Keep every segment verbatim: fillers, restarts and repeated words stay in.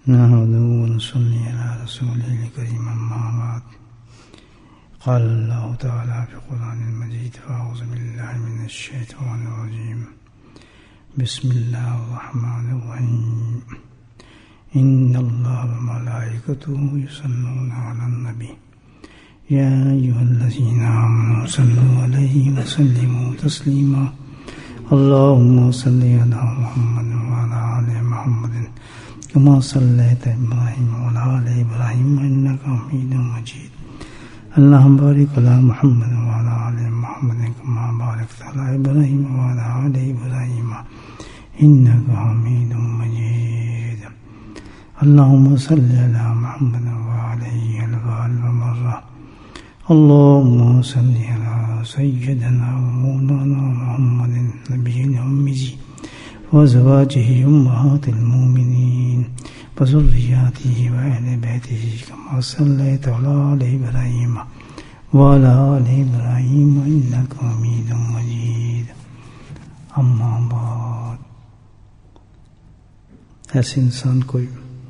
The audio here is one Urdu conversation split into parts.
نحمده ونصلي على رسوله الكريم أما بعد. قال الله تعالى في القرآن المجيد: فأعوذ بالله من الشيطان الرجيم. بسم الله الرحمن الرحيم. إن الله وملائكته يصلون على النبي يا أيها الذين آمنوا صلوا عليه وسلموا تسليما. اللهم صل على محمد وعلى آل محمد كما صليت إبراهيم وعلى آل إبراهيم إنك حميد مجيد. اللهم بارك على محمد وعلى آل محمد كما باركت على إبراهيم وعلى آل إبراهيم إنك حميد مجيد. اللهم صل على محمد وعليه الفعل ومرة. اللهم صل على سيدنا ومولانا محمد النبي الأمي وأزواجه أمهات المؤمنين وذرياته وأهل بيته كما صليت على آل إبراهيم وعلى آل إبراهيم إنك حميد مجيد. أما بعد. ایسے انسان کوئی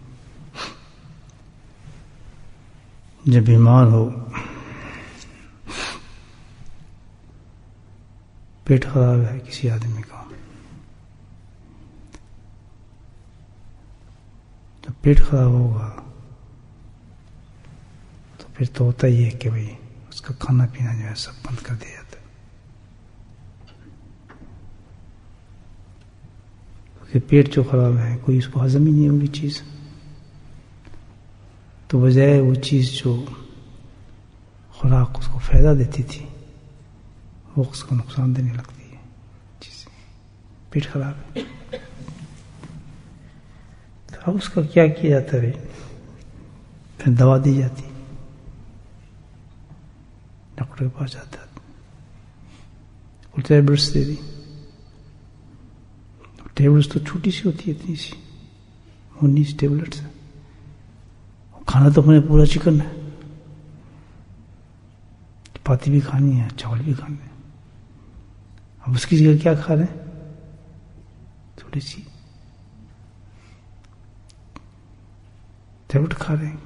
جب بیمار ہو، پیٹ خراب ہے کسی آدمی کا، جب پیٹ خراب ہوگا تو پھر تو ہوتا ہی ہے کہ بھائی اس کا کھانا پینا جو ہے سب بند کر دیا جاتا ہے، کیونکہ پیٹ جو خراب ہے کوئی اس کو ہضم ہی نہیں ہوگی چیز، تو بجائے وہ چیز جو خوراک اس کو فائدہ دیتی تھی وہ اس کو نقصان دینے لگتی ہے چیز، پیٹ خراب ہے۔ اب اس کا کیا کیا جاتا ہے؟ پھر دوا دی جاتی، ڈاکٹر کے پاس جاتا ہے، ٹیبلٹس دے دی۔ ٹیبلٹس تو چھوٹی سی ہوتی ہے، اتنی سی انیس ٹیبلٹس، کھانا تو ہمیں پورا چکن ہے، چپاتی بھی کھانی ہے، چاول بھی کھانے ہیں، اب اس کی جگہ کیا کھا رہے ہیں؟ تھوڑی سی ٹیبلٹ کھا رہے ہیں،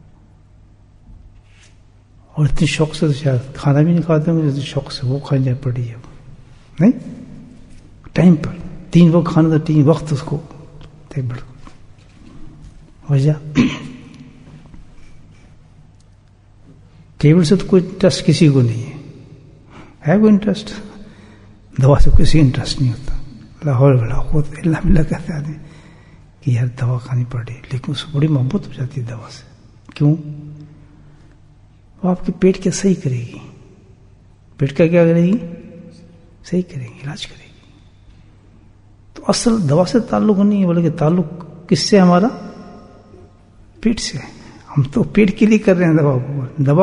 اور اتنی شوق سے تو شاید کھانا بھی نہیں کھاتے ہوں گے، اتنی شوق سے وہ کھانے پڑی ہے، نہیں ٹائم پر تین وقت کھانا تھا، تین وقت اس کو ٹیبلٹ کو۔ وجہ ٹیبل سے تو کوئی انٹرسٹ کسی کو نہیں ہے، ہے کوئی انٹرسٹ؟ دوا سے کسی انٹرسٹ نہیں ہوتا، لاہور بلا خود اللہ بلا کہتے آدمی کہ یار دوا کھانی پڑ رہی ہے، لیکن اس کو بڑی محبت ہو جاتی ہے دوا سے۔ کیوں؟ وہ آپ کے پیٹ کیا صحیح کرے گی، پیٹ کا کیا کرے گی؟ صحیح کرے گی، علاج کرے گی۔ تو اصل دوا سے تعلق نہیں ہے، بلکہ تعلق کس سے؟ ہمارا پیٹ سے۔ ہم تو پیٹ کے لیے کر رہے ہیں دوا کو، دوا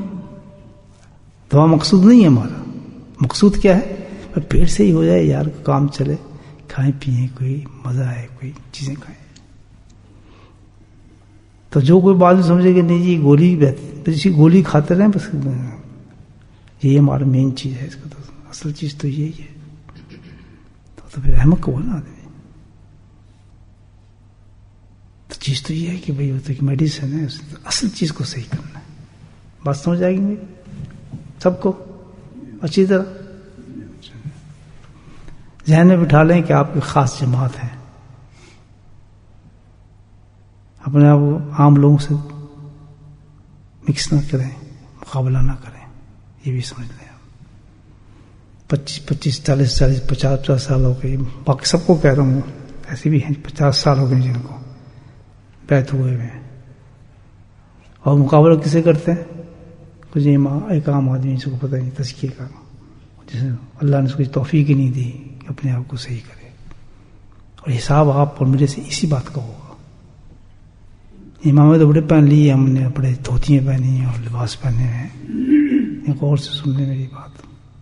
دوا مقصود نہیں ہے ہمارا، مقصود کیا ہے؟ پیٹ سے ہی ہو جائے یار، کام چلے، کھائیں پیئیں، کوئی مزہ آئے، کوئی چیزیں کھائیں۔ تو جو کوئی بات سمجھے کہ نہیں جی گولی بس گولی کھاتے رہیں، بس یہی ہمارا مین چیز ہے، اس کا تو اصل چیز تو یہی ہے، تو, تو پھر احمق کو نا آدمی۔ تو چیز تو یہ ہے کہ بھائی ہوتا ہے کہ میڈیسن ہے، اصل چیز کو صحیح کرنا ہے۔ بات سمجھ آئے گی میری سب کو اچھی طرح؟ ذہن میں بٹھا لیں کہ آپ کی خاص جماعت ہے، اپنے آپ کو عام لوگوں سے مکس نہ کریں، مقابلہ نہ کریں، یہ بھی سمجھ لیں۔ آپ پچیس پچیس چالیس چالیس پچاس پچاس سال ہو گئے، باقی سب کو کہہ رہا ہوں، ایسے بھی ہیں پچاس سال ہو گئے جن کو بیعت ہوئے ہوئے ہیں، اور مقابلہ کسے کرتے ہیں؟ کچھ ایک عام آدمی جس کو پتہ نہیں تزکیہ کا، جسے اللہ نے اس کو توفیق ہی نہیں دی کہ اپنے آپ کو صحیح کرے، اور حساب آپ اور میرے سے اسی بات کا ہوگا۔ امامیں تو بڑے پہن لی، ہم نے بڑے دھوتیاں پہنی ہیں اور لباس پہنے ہیں، ایک اور سے سن لیں میری بات۔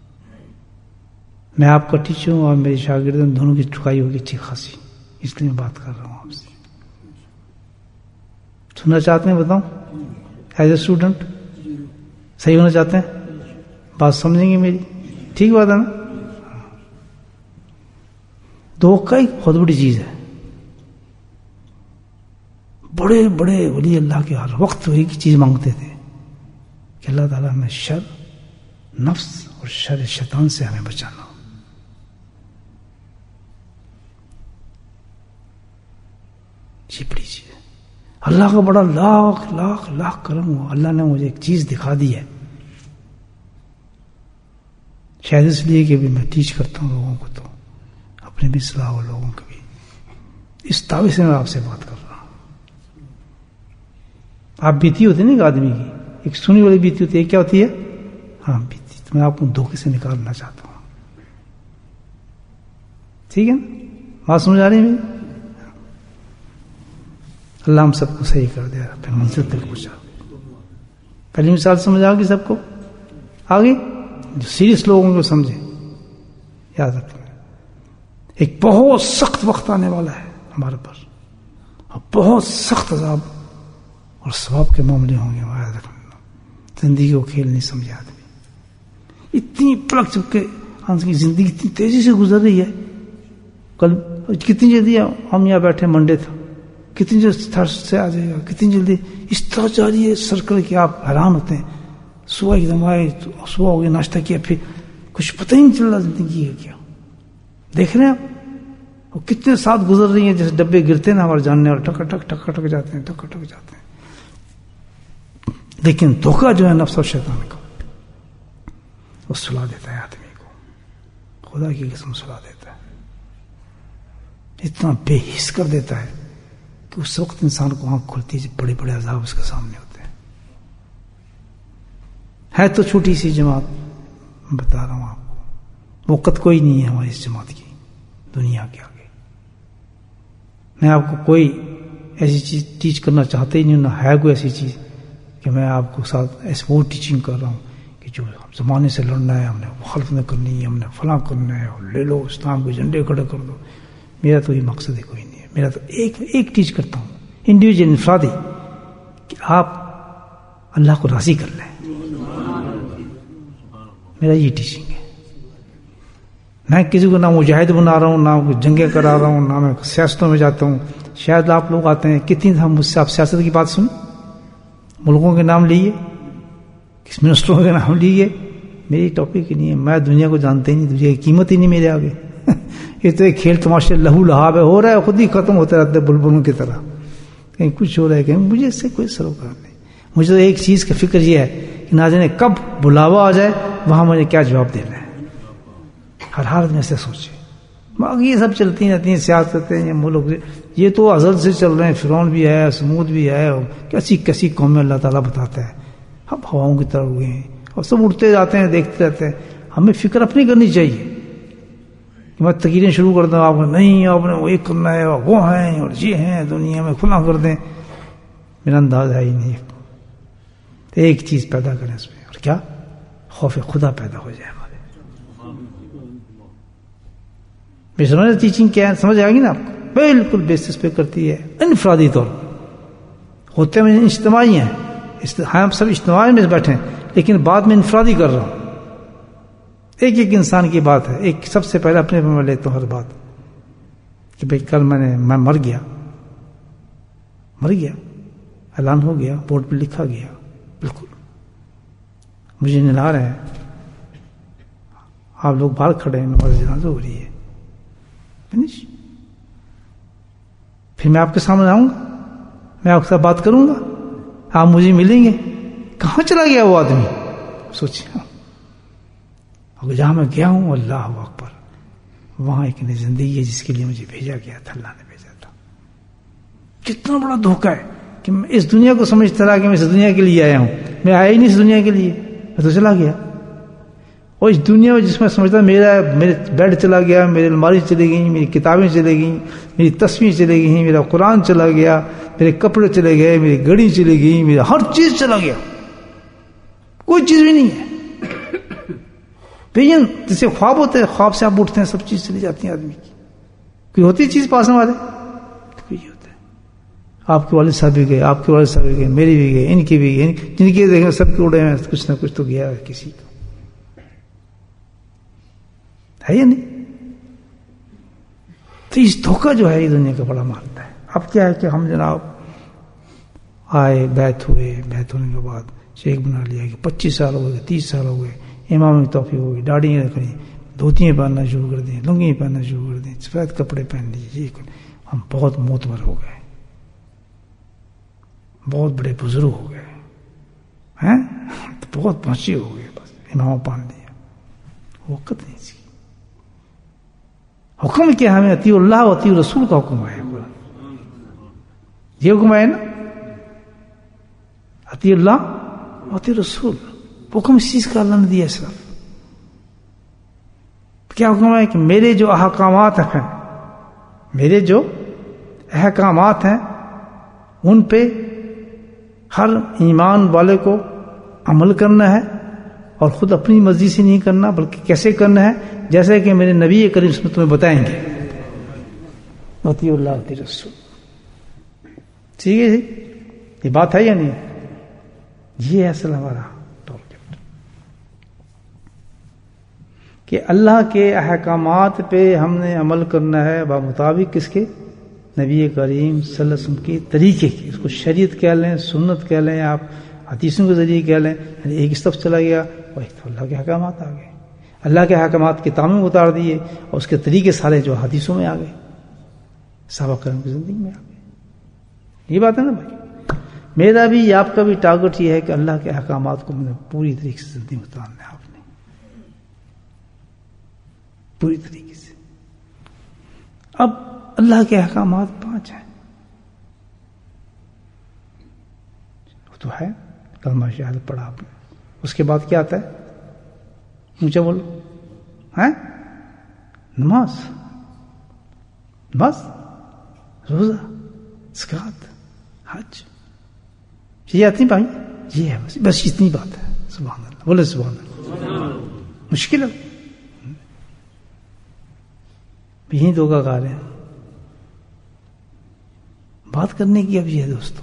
میں آپ کا ٹیچر ہوں اور میرے شاگرد ہیں، دونوں کی چکائی ہوگی اچھی خاصی، اس لیے میں بات کر رہا ہوں آپ سے۔ سننا چاہتے ہیں؟ بتاؤں ایز اے اسٹوڈنٹ صحیح ہونا چاہتے ہیں؟ بات سمجھیں گے میری؟ ٹھیک بات ہے نا؟ دھوکہ ایک بہت بڑی چیز ہے، بڑے بڑے ولی اللہ کے ہر وقت وہی چیز مانگتے تھے کہ اللہ تعالیٰ ہمیں شر نفس اور شر شیطان سے ہمیں بچانا. یہ بڑی چیز ہے. اللہ کا بڑا لاکھ لاکھ لاکھ کرم ہوا, اللہ نے مجھے ایک چیز دکھا دی ہے, شاید اس لیے کہ بھی میں ٹیچ کرتا ہوں لوگوں کو, تو اپنے بھی صلاح ہو لوگوں کو بھی. اس تعویذ سے میں آپ سے بات کر رہا ہوں. آپ بیتی ہوتی نا ایک آدمی کی, ایک سنی والی بیتی ہوتی ہے, کیا ہوتی ہے؟ ہاں بیتی. تو میں آپ کو دھوکے سے نکالنا چاہتا ہوں. ٹھیک ہے نا, بات سمجھ آ رہی ہے میری؟ اللہ ہم سب کو صحیح کر دے, پھر منزل تک پہنچا. پہلی مثال سمجھ آ گئی سب کو؟ آگے جو سیریس لوگوں کو سمجھے, یاد رکھیں ایک بہت سخت وقت آنے والا ہے ہمارے پر, اور بہت سخت عذاب اور ثواب کے معاملے ہوں گے. یاد رکھنا, زندگی کو کھیل نہیں سمجھا آدمی. اتنی پلک چپ کے آج کی زندگی اتنی تیزی سے گزر رہی ہے. کل کتنی جلدی ہم یہاں بیٹھے, منڈے تھا, کتنی جلدی تھرس سے آ جائے گا, کتنی جلدی اس طرح جاری ہے سرکل کہ آپ حیران ہوتے ہیں. صبح ایک دم آئے, صبح ہو گیا, ناشتہ کیا, پھر کچھ پتہ ہی نہیں چل رہا زندگی ہے کیا. دیکھ رہے ہیں آپ وہ کتنے ساتھ گزر رہی ہیں, جیسے ڈبے گرتے ہیں نا ہمارے جاننے والے, ٹک ٹک ٹک ٹک جاتے ہیں, ٹک ٹک جاتے ہیں. لیکن دھوکہ جو ہے نفس اور شیطان کا, وہ سلا دیتا ہے آدمی کو, خدا کی قسم سلا دیتا ہے. اتنا بے حس کر دیتا ہے کہ اس وقت انسان کو آنکھ کھلتی ہے جب بڑے بڑے عذاب اس کے سامنے ہوتے ہیں. ہے تو چھوٹی سی جماعت, بتا رہا ہوں آپ کو, وقت کوئی نہیں ہے ہماری اس جماعت کی دنیا کے آگے. میں آپ کو کوئی ایسی چیز ٹیچ کرنا چاہتا ہی نہیں, نہ ہے کوئی ایسی چیز کہ میں آپ کو ساتھ ایسے وہ ٹیچنگ کر رہا ہوں کہ جو زمانے سے لڑنا ہے, ہم نے مخالفت نہ کرنی ہے, ہم نے فلاں کرنا ہے, اور لے لو اسلام کے جھنڈے کھڑے کر دو. میرا تو یہ مقصد ہے کوئی نہیں ہے. میرا تو ایک ایک ٹیچ کرتا ہوں, انڈیویجل انفرادی, کہ آپ اللہ کو راضی کر لیں. میرا یہ ٹیچنگ ہے. میں کسی کو نہ مجاہد بنا رہا ہوں, نہ جنگیں کرا رہا ہوں, نہ میں سیاستوں میں جاتا ہوں. شاید آپ لوگ آتے ہیں, کتنی ہم مجھ سے آپ سیاست کی بات سنیں, ملکوں کے نام لیے, کس منسٹروں کے نام لیے. میری ٹاپک ہی نہیں ہے. میں دنیا کو جانتے ہی نہیں, دنیا کی قیمت ہی نہیں میرے آگے. یہ تو ایک کھیل تماشے لہو لہاب ہے, ہو رہا ہے, خود ہی ختم ہوتے رہتے بلبلوں کی طرح. کہیں کچھ ہو رہا ہے, کہیں مجھے اس سے کوئی سروکار نہیں. مجھے تو ایک چیز کا فکر یہ ہے کہ ناظرین کب بلاوا آ جائے وہاں مجھے کیا جواب دینا ہے. ہر حال میں سے سوچے. باقی یہ سب چلتی رہتی ہیں سیاستیں, یہ ملک یہ تو ازل سے چل رہے ہیں. فرعون بھی ہے, سمود بھی ہے, کیسی کیسی قومیں اللہ تعالیٰ بتاتا ہے. ہم ہواؤں کی طرح ہوئے ہیں اور سب اٹھتے جاتے ہیں, دیکھتے رہتے ہیں. ہمیں فکر اپنی کرنی چاہیے. میں تقریریں شروع کر دوں, آپ کو نہیں آپ نے وہ ایک کرنا ہے, اور وہ ہیں اور یہ ہیں دنیا میں, کھلا کر دیں. میرا انداز ہے ہی نہیں. ایک چیز پیدا کریں اس میں, اور کیا خوف خدا پیدا ہو جائے ہمارے. بے سمجھ ٹیچنگ کیا ہے, سمجھ آئے گی نا آپ کو؟ بالکل بیسس پہ کرتی ہے, انفرادی طور ہوتے ہیں اجتماعی ہیں. ہم سب اجتماعی میں بیٹھے ہیں, لیکن بعد میں انفرادی کر رہا ہوں. ایک ایک انسان کی بات ہے. ایک سب سے پہلے اپنے پہ میں لیتا ہوں ہر بات کہ بھائی کل میں نے میں مر گیا, مر گیا, اعلان ہو گیا, بورڈ پہ لکھا گیا, بالکل مجھے نلا رہے ہیں, آپ لوگ باہر کھڑے ہیں, نماز جنازہ ہو رہی ہے, فنش. پھر میں آپ کے سامنے آؤں گا, میں آپ کے ساتھ بات کروں گا, آپ مجھے ملیں گے. کہاں چلا گیا وہ آدمی؟ سوچیے. اور جہاں میں گیا ہوں اللہ اکبر, وہاں ایک نئی زندگی ہے جس کے لیے مجھے بھیجا گیا تھا, اللہ نے بھیجا تھا. کتنا بڑا دھوکہ ہے کہ میں اس دنیا کو سمجھتا رہا کہ میں اس دنیا کے لیے آیا ہوں. میں آیا ہی نہیں اس دنیا کے لیے, میں تو چلا گیا. اور اس دنیا میں جس میں سمجھتا میرا میرے بیڈ چلا گیا, میری الماری چلی گئی, میری کتابیں چلے گئیں, میری تصویر چلے گئی, میرا قرآن چلا گیا, میرے کپڑے چلے گئے, میری گھڑی چلی گئی, میرا ہر چیز چلا گیا, کوئی چیز بھی نہیں ہے. بھین جیسے خواب ہوتے ہیں, خواب سے آپ اٹھتے ہیں, سب چیز چلی جاتی ہیں آدمی کی. کوئی ہوتی چیز پاس والے کوئی ہوتا ہے. آپ کے والد صاحب بھی گئے, آپ کے والد صاحب بھی گئے, میری بھی گئے, ان کی بھی گئے, جن کے دیکھیں سب کے اڑے ہیں, کچھ نہ کچھ تو گیا ہے کسی کا, ہے یا نہیں؟ تو اس دھوکہ جو ہے یہ دنیا کا بڑا مانتا ہے. اب کیا ہے کہ ہم جناب آئے، بیعت ہوئے، بیعت ہونے کے بعد شیخ بنا لیا کہ پچیس سال ہو گئے، تیس سال ہو گئے، امام کی توفیق ہو گئی، داڑھی رکھنی، دھوتیاں پہننا شروع کر دیں، لنگی پہننا شروع کر دیں، سفید کپڑے پہن لیے، ہم بہت معتبر ہو گئے، بہت بڑے بزرگ ہو گئے ہیں، تو بہت پہنچے ہو گئے، بس امام پہن لیا۔ وقت نہیں تھی، حکم کیا ہمیں اطیع اللہ و اطیع رسول کا حکم ہے، یہ حکم ہے نا، اطیع اللہ و اطیع رسول، حکم اس چیز کا اللہ نے دیا صرف۔ کیا حکم ہے کہ میرے جو احکامات ہیں، میرے جو احکامات ہیں ان پہ ہر ایمان والے کو عمل کرنا ہے، اور خود اپنی مرضی سے نہیں کرنا، بلکہ کیسے کرنا ہے، جیسے کہ میرے نبی کریم صلی اللہ علیہ وسلم تمہیں بتائیں گے، اطیع اللہ اطیع رسول۔ ٹھیک ہے جی، یہ بات ہے یا نہیں؟ یہ ہے اصل ہمارا ٹارگیٹ، کہ اللہ کے احکامات پہ ہم نے عمل کرنا ہے بمطابق کس کے؟ نبی کریم صلی اللہ علیہ وسلم کے طریقے کی، اس کو شریعت کہہ لیں، سنت کہہ لیں، آپ حدیثوں کے ذریعے کہہ لیں، یعنی ایک اس طرف چلا گیا اور ایک تو اللہ کے احکامات آ گئے، اللہ کے احکامات کتابوں میں اتار دیے اور اس کے طریقے سارے جو حدیثوں میں آ گئے، صحابہ کرام کی زندگی میں آ گئے۔ یہ بات ہے نا بھائی، میرا بھی آپ کا بھی ٹارگٹ یہ ہے کہ اللہ کے احکامات کو میں پوری طریقے سے زندگی میں اتارنا ہے، آپ نے پوری طریقے سے۔ اب اللہ کے احکامات پانچ ہیں، وہ تو ہے کلمہ شہادت پڑھا آپ نے، اس کے بعد کیا آتا ہے؟ اونچا بولو، ہیں؟ نماز، نماز، روزہ، زکات، حج، یہ آتی بھائی، یہ ہے بس بس اتنی بات ہے۔ سبحان اللہ، بولے سبحان اللہ۔ مشکل ہے، یہیں دھوکہ کھا رہے ہیں۔ بات کرنے کی اب یہ ہے دوستوں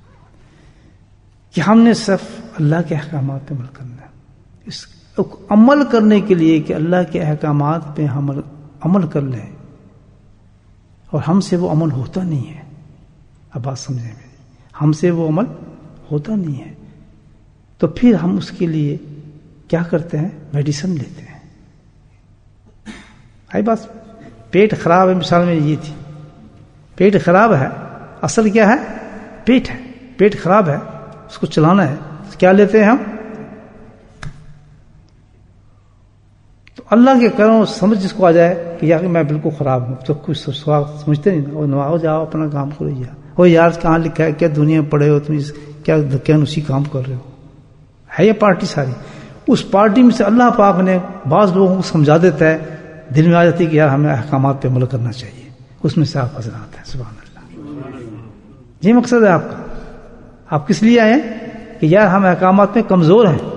کہ ہم نے صرف اللہ کے احکامات پہ عمل کرنا ہے، اس عمل کرنے کے لیے کہ اللہ کے احکامات پہ ہم عمل کر لیں، اور ہم سے وہ عمل ہوتا نہیں ہے۔ اب بات سمجھیں میری، ہم سے وہ عمل ہوتا نہیں ہے، تو پھر ہم اس کے لیے کیا کرتے ہیں؟ میڈیسن لیتے ہیں۔ آئی بات، پیٹ خراب ہے، مثال میں یہ تھی، پیٹ خراب ہے، اصل کیا ہے؟ پیٹ ہے، پیٹ خراب ہے، اس کو چلانا ہے، کیا لیتے ہیں ہم؟ تو اللہ کے کرم سمجھ جس کو آ جائے کہ یار میں بالکل خراب ہوں، تو کچھ سمجھتے نہیں نا، اور نواؤ جاؤ اپنا کام کرو، یا وہ یار کہاں لکھا ہے، کیا دنیا میں پڑے ہو تم، کیا کیا اسی کام کر رہے ہو، ہے یہ پارٹی ساری، اس پارٹی میں سے اللہ پاک نے بعض لوگوں کو سمجھا دیتا ہے، دل میں آ جاتی ہے کہ یار ہمیں احکامات پہ عمل کرنا چاہیے، اس میں سے آپ حضرات ہیں۔ سبحان اللہ، یہ مقصد ہے آپ کا، آپ کس لیے آئے ہیں کہ یار ہم احکامات میں کمزور ہیں۔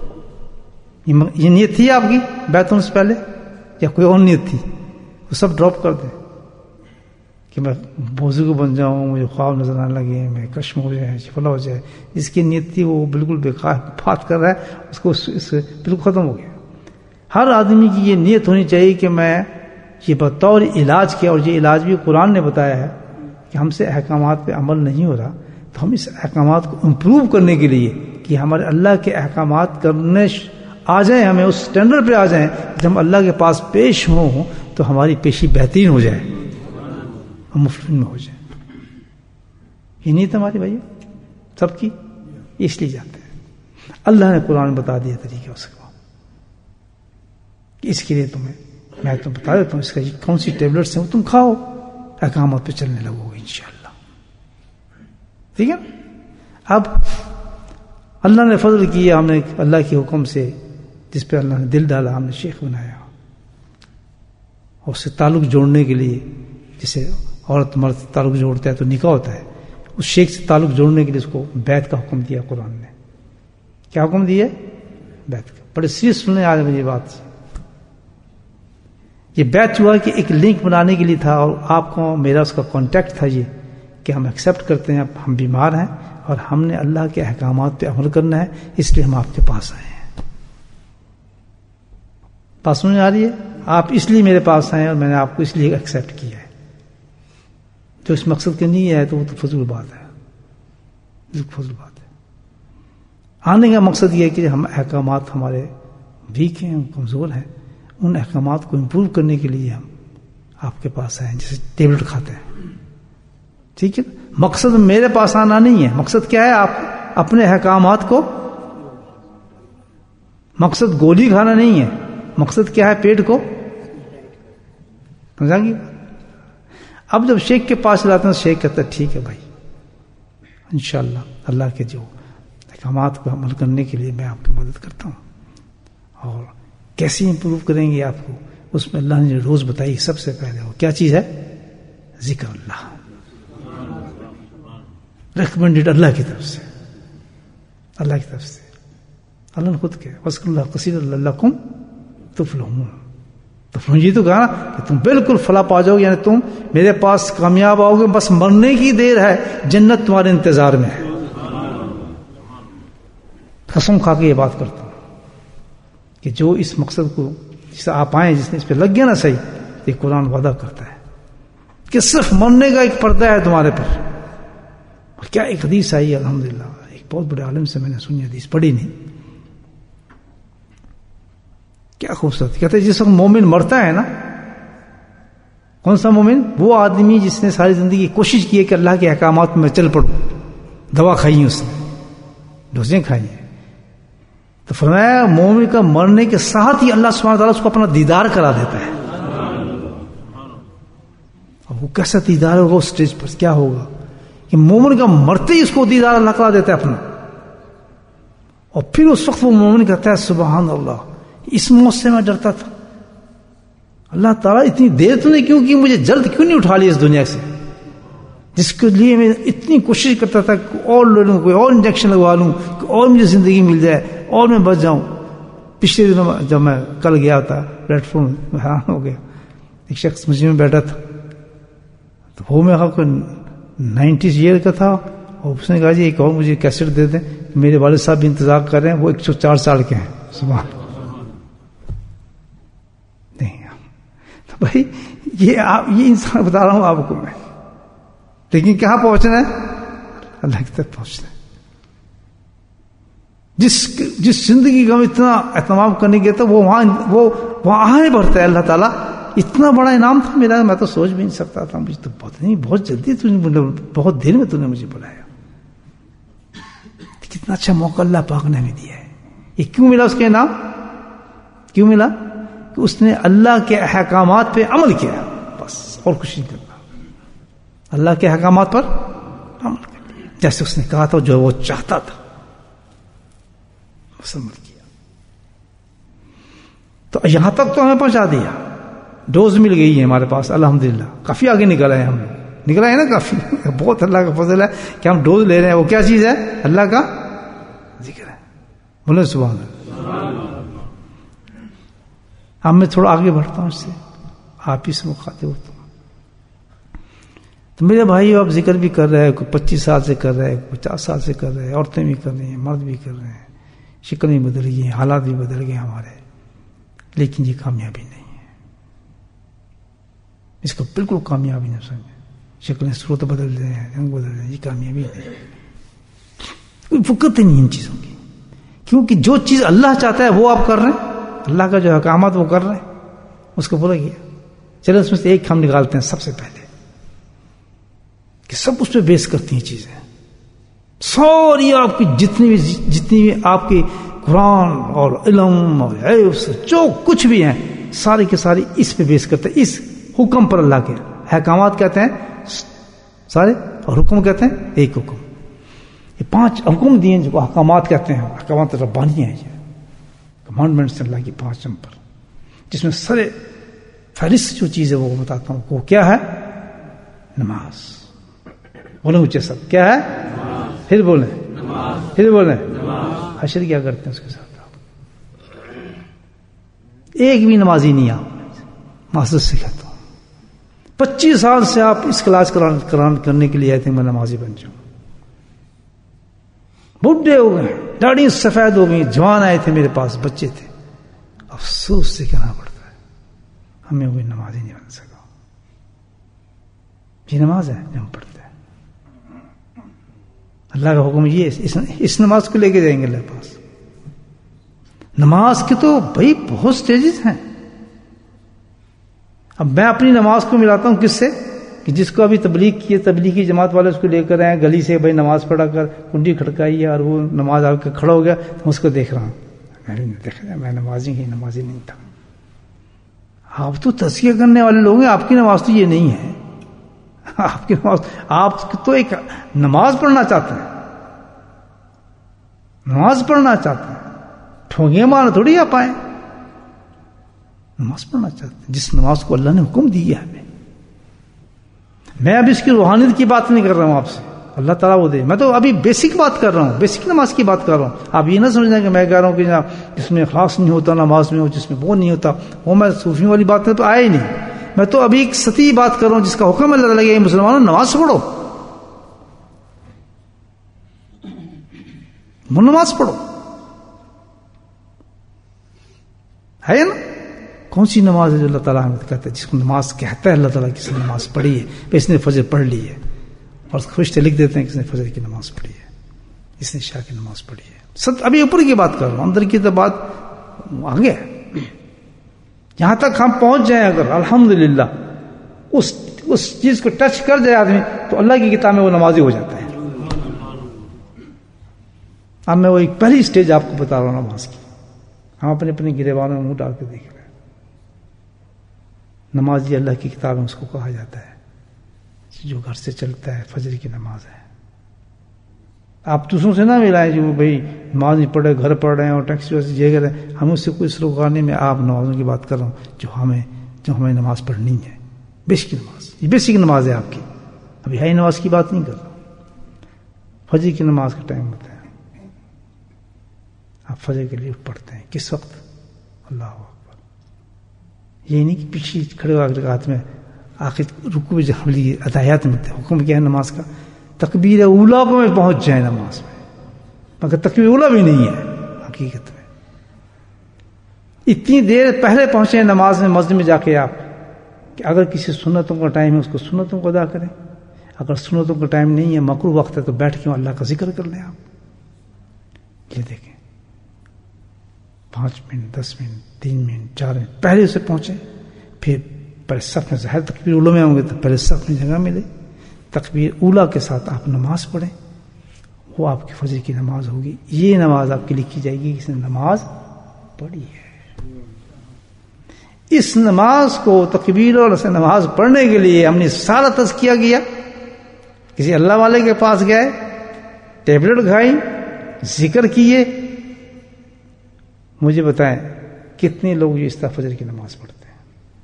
یہ نیت تھی آپ کی بیعت سے پہلے یا کوئی اور نیت تھی؟ وہ سب ڈراپ کر دیں کہ میں بزرگ بن جاؤں، مجھے خواب نظر آنے لگے، میں کشم ہو جائے، فلاں ہو جائے، جس کی نیت تھی وہ بالکل بیکار بات کر رہا ہے، اس کو اس بالکل ختم ہو گیا۔ ہر آدمی کی یہ نیت ہونی چاہیے کہ میں یہ بطور علاج کیا، اور یہ علاج بھی قرآن نے بتایا ہے کہ ہم سے احکامات پہ عمل نہیں ہو رہا، تو ہم اس احکامات کو امپروو کرنے کے لیے کہ ہمارے اللہ کے احکامات کرنے آ جائیں، ہمیں اس سٹینڈرڈ پہ آ جائیں کہ ہم اللہ کے پاس پیش ہوں تو ہماری پیشی بہترین ہو جائے، ہم مفلح میں ہو جائیں۔ یہ نیت ہماری بھائی سب کی، اس لیے جاتے ہیں۔ اللہ نے قرآن بتا دیا طریقہ اس کو کہ اس کے لیے تمہیں میں تم بتا دیتا ہوں، اس کا کون سی ٹیبلٹس ہیں وہ تم کھاؤ، احکامات پہ چلنے لگو گے انشاءاللہ۔ ٹھیک ہے، اب اللہ نے فضل کیا، ہم نے اللہ کے حکم سے جس پہ اللہ نے دل ڈالا، ہم نے شیخ بنایا، اور اس سے تعلق جوڑنے کے لیے، جسے عورت مرد تعلق جوڑتا ہے تو نکاح ہوتا ہے، اس شیخ سے تعلق جوڑنے کے لیے اس کو بیعت کا حکم دیا قرآن نے۔ کیا حکم دیا؟ بیعت کا۔ بڑے سیریس سننے آج مجھے بات، یہ بیعت ہوا کہ ایک لنک بنانے کے لیے تھا، اور آپ کو میرا اس کا کانٹیکٹ تھا یہ کہ ہم ایکسیپٹ کرتے ہیں ہم بیمار ہیں اور ہم نے اللہ کے احکامات پہ عمل کرنا ہے، اس لیے ہم آپ کے پاس آئے ہیں۔ بات سمجھ آ رہی ہے؟ آپ اس لیے میرے پاس آئے ہیں اور میں نے آپ کو اس لیے ایکسیپٹ کیا ہے۔ جو اس مقصد کے نہیں ہے تو وہ تو فضول بات ہے، فضل بات ہے. آنے کا مقصد یہ ہے کہ ہم احکامات ہمارے ویک ہیں, کمزور ہیں, ان احکامات کو امپروو کرنے کے لیے ہم آپ کے پاس آئے, جیسے ٹیبلٹ کھاتے ہیں. ٹھیک ہے, مقصد میرے پاس آنا نہیں ہے, مقصد کیا ہے, آپ اپنے احکامات کو, مقصد گولی کھانا نہیں ہے, مقصد کیا ہے, پیٹ کو سمجھا گی. اب جب شیخ کے پاس لاتے ہیں, شیخ کہتا ہے ٹھیک ہے بھائی, انشاءاللہ اللہ کے جو احکامات کو عمل کرنے کے لیے میں آپ کی مدد کرتا ہوں. اور کیسے امپروو کریں گے آپ کو, اس میں اللہ نے جو روز بتائی سب سے پہلے وہ کیا چیز ہے, ذکر اللہ, ریکمینڈیڈ اللہ کی طرف سے, اللہ کی طرف سے. اللہ نے خود کہا وَذْكُرُوا اللَّهَ كَثِيرًا لَعَلَّكُمْ تُفْلِحُونَ. تو یہ تو کہا نا کہ تم بالکل فلاح پا جاؤ گے, یعنی تم میرے پاس کامیاب آؤ گے, بس مرنے کی دیر ہے, جنت تمہارے انتظار میں ہے. قسم کھا کے یہ بات کرتا ہوں کہ جو اس مقصد کو جسے آپ آئیں, جس نے اس پہ لگ گیا نا صحیح, یہ قرآن وعدہ کرتا ہے کہ صرف مرنے کا ایک پردہ ہے تمہارے پر. اور کیا ایک حدیث آئی الحمدللہ, ایک بہت بڑے عالم سے میں نے سنی, حدیث پڑھی نہیں, کیا خوبصورت. کہتے ہیں جس وقت مومن مرتا ہے نا, کون سا مومن, وہ آدمی جس نے ساری زندگی کوشش کی ہے کہ اللہ کے احکامات میں چل پڑوں, دوا کھائی اس نے, ڈوزیں کھائی ہیں. تو فرمایا مومن کا مرنے کے ساتھ ہی اللہ سبحانہ وتعالیٰ اس کو اپنا دیدار کرا دیتا ہے. اب وہ کیسا دیدار ہوگا اس اسٹیج پر, کیا ہوگا کہ مومن کا مرتے ہی اس کو دیدار اللہ کرا دیتا ہے اپنا. اور پھر اس وقت وہ مومن کہتا ہے سبحان اللہ, اس موت سے میں ڈرتا تھا, اللہ تعالیٰ اتنی دیر تو نہیں کیوں کی, مجھے جلد کیوں نہیں اٹھا لیا اس دنیا سے, جس کے لیے میں اتنی کوشش کرتا تھا کہ اور لے لوں, کوئی اور انجیکشن لگوا لوں, کہ اور مجھے زندگی مل جائے اور میں بچ جاؤں. پچھلے دنوں جب میں کل گیا تھا پلیٹ فارم, میں حیران ہو گیا, ایک شخص مجھے میں بیٹھا تھا, تو وہ میں کوئی نائنٹیز ایئر کا تھا, اور اس نے کہا جی ایک اور مجھے کیسٹ دے دیں, میرے والد صاحب بھی انتظار کر رہے ہیں, وہ ایک سو چار سال کے ہیں. سبحان نہیں, تو بھائی یہ آپ, یہ انسان بتا رہا ہوں آپ کو میں, لیکن کہاں پہنچنا ہے, اللہ کی طرف پہنچنا ہے. جس جس زندگی کا ہم اتنا اہتمام کرنے گیا تھا, وہ وہاں وہ وہاں آئے بڑھتا ہے. اللہ تعالیٰ اتنا بڑا انعام تھا میرا, میں تو سوچ بھی نہیں سکتا تھا. مجھے تو بہت نہیں, بہت جلدی تو نے, بہت دیر میں تو نے مجھے بلایا. کتنا اچھا موقع اللہ پاک نے ہمیں دیا ہے. یہ کیوں ملا اس کے انعام, کیوں ملا, کہ اس نے اللہ کے احکامات پہ عمل کیا, بس اور کچھ نہیں کرنا. اللہ کے احکامات پر عمل کیا, جیسے اس نے کہا تھا, جو وہ چاہتا تھا اس عمل کیا. تو یہاں تک تو ہمیں پہنچا دیا, ڈوز مل گئی ہے ہمارے پاس الحمدللہ, کافی آگے نکل آئے ہم لوگ, نکل آئے نا کافی. بہت اللہ کا فضل ہے کہ ہم ڈوز لے رہے ہیں. وہ کیا چیز ہے, اللہ کا ذکر ہے. بولے سبحان اللہ. اب میں تھوڑا آگے بڑھتا ہوں, اس سے آپ ہی سے مخاطب ہوتا ہوں. تو میرے بھائی اب ذکر بھی کر رہے ہیں, کوئی پچیس سال سے کر رہے ہیں, پچاس سال سے کر رہے ہیں, عورتیں بھی کر رہی ہیں, مرد بھی کر رہے ہیں, شکل بھی بدل گئی, حالات بھی بدل گئے ہمارے, لیکن یہ کامیابی نہیں ہے. اس کو بالکل کامیابی نہ سمجھیں. شکلیں صورت بدل رہے ہیں, رنگ بدل رہے ہیں, یہ کامیابی نہیں. کوئی فکر نہیں ان چیزوں کی, کیونکہ جو چیز اللہ چاہتا ہے وہ آپ کر رہے ہیں, اللہ کا جو احکامات وہ کر رہے ہیں, اس کو بولا گیا. چلو اس میں سے ایک ہم نکالتے ہیں سب سے پہلے, کہ سب اس پہ بیس کرتی ہیں چیزیں. ساری آپ کی جتنی بھی جتنی بھی آپ کی قرآن اور علم اور حفظ جو کچھ بھی ہیں, سارے کے ساری اس پہ بیس کرتے ہیں, اس حکم پر. اللہ کے احکامات کہتے ہیں سارے, اور حکم کہتے ہیں ایک حکم. یہ پانچ حکم دیے جو احکامات کہتے ہیں, احکامات ربانی ہیں, یہ کمانڈمنٹس اللہ کی پانچ نمبر, جس میں سارے فہرست جو چیز ہے وہ بتاتا ہوں. وہ کیا ہے, نماز. بولیں اونچے سب, کیا ہے, پھر بولیں, پھر بولیں, حشر کیا کرتے ہیں اس کے ساتھ. آپ ایک بھی نمازی نہیں, آپ معذرت سے کہتا ہوں, پچیس سال سے آپ اس کلاس کران کرنے کے لیے آئے تھے, میں نمازی بن جاؤں. بڈھے ہو گئے, داڑھی سفید ہو گئی, جوان آئے تھے میرے پاس, بچے تھے. افسوس سے کہنا پڑتا ہے ہمیں وہی نمازی نہیں بن سکا. یہ نماز ہے جو ہم پڑھتے ہیں. اللہ کا حکم یہ اس, اس نماز کو لے کے جائیں گے اللہ پاس. نماز کے تو بھائی بہت سٹیجز ہیں. اب میں اپنی نماز کو ملاتا ہوں کس سے کہ جس کو ابھی تبلیغ کی ہے, تبلیغی جماعت والے اس کو لے کر آئے گلی سے, بھائی نماز پڑھا کر, کنڈی کھڑکائی ہے اور وہ نماز آ کے کھڑا ہو گیا, میں اس کو دیکھ رہا ہوں, میں بھی نہیں دیکھ رہا, میں نمازی ہی نمازی نہیں تھا. آپ تو تزکیہ کرنے والے لوگ ہیں, آپ کی نماز تو یہ نہیں ہے. آپ کی نماز, آپ تو ایک نماز پڑھنا چاہتے ہیں, نماز پڑھنا چاہتے ہیں, ٹھونگیاں مارنا تھوڑی آپ آئیں. نماز پڑھنا چاہتے ہیں جس نماز کو اللہ نے حکم دی ہے ہمیں. میں اب اس کی روحانیت کی بات نہیں کر رہا ہوں آپ سے, اللہ تعالیٰ وہ دے, میں تو ابھی بیسک بات کر رہا ہوں, بیسک نماز کی بات کر رہا ہوں. آپ یہ نہ سمجھنا کہ میں کہہ رہا ہوں کہ جس میں اخلاص نہیں ہوتا نماز میں, ہو جس میں وہ نہیں ہوتا, وہ میں صوفیوں والی بات میں تو آیا ہی نہیں. میں تو ابھی ایک سطحی بات کر رہا ہوں جس کا حکم اللہ لگے مسلمانوں نماز پڑھو, وہ نماز پڑھو. ہے نا, کون سی نماز ہے جو اللہ تعالیٰ ہمیں کہتا ہے, جس کو نماز کہتا ہے اللہ تعالیٰ, کس نے نماز پڑھی ہے, اس نے فجر پڑھ لی ہے, اور فرشتے لکھ دیتے ہیں کہ اس نے فجر کی نماز پڑھی ہے, اس نے عشاء کی نماز پڑھی ہے. سب ابھی اوپر کی بات کر رہا ہوں, اندر کی تو بات آگے ہے. یہاں تک ہم پہنچ جائیں اگر الحمدللہ, اس اس چیز کو ٹچ کر جائے آدمی, تو اللہ کی کتاب میں وہ نمازی ہو جاتا ہے. اب میں وہ ایک پہلی سٹیج آپ کو بتا رہا ہوں نماز کی. ہم اپنے اپنے گریبان میں منہ ڈال کے دیکھ رہے ہیں. نمازی اللہ کی کتاب میں اس کو کہا جاتا ہے جو گھر سے چلتا ہے فجر کی نماز ہے. آپ دوسروں سے نہ ملائیں جو بھائی نماز نہیں پڑھے, گھر پڑھ رہے ہیں اور ٹیکسی ویسے یہ کر رہے ہیں. ہم اس سے کوئی سروکارنے میں آپ نمازوں کی بات کر رہا ہوں جو ہمیں جو ہمیں نماز پڑھنی ہے. بیسک نماز, یہ بیسک نماز ہے آپ کی. ابھی ہائی نماز کی بات نہیں کر رہا ہوں. فجر کی نماز کا ٹائم ہوتا ہے, آپ فجر کے لیے پڑھتے ہیں کس وقت؟ اللہ اکبر. یہ نہیں کہ پیچھے کھڑے ہو کے ہاتھ میں آخر رکوع میں جہاں لیے ادایات میں حکم کیا ہے نماز کا, تکبیر اولا کو میں پہنچ جائیں نماز میں, مگر تکبیر اولا بھی نہیں ہے حقیقت میں. اتنی دیر پہلے پہنچے نماز میں مسجد میں جا کے آپ کہ اگر کسی سنتوں کا ٹائم ہے اس کو سنتوں کو ادا کریں, اگر سنتوں کا ٹائم نہیں ہے مکروہ وقت ہے تو بیٹھ کے اللہ کا ذکر کر لیں آپ. یہ دیکھیں پانچ منٹ, دس منٹ, تین منٹ, چار منٹ پہلے سے پہنچے, پھر پہلے صف میں ظاہر تکبیر اولا میں ہوں گے تو پہلے صف میں جگہ ملے, تکبیر اولا کے ساتھ آپ نماز پڑھیں, وہ آپ کی فجر کی نماز ہوگی. یہ نماز آپ کی لکھی جائے گی کس نے نماز پڑھی ہے. اس نماز کو تکبیر اور سے نماز پڑھنے کے لیے ہم نے سارا تزکیہ کیا. کسی اللہ والے کے پاس گئے, ٹیبلٹ کھائی, ذکر کیے. مجھے بتائیں کتنے لوگ یہ اس طرح فجر کی نماز پڑھتے ہیں؟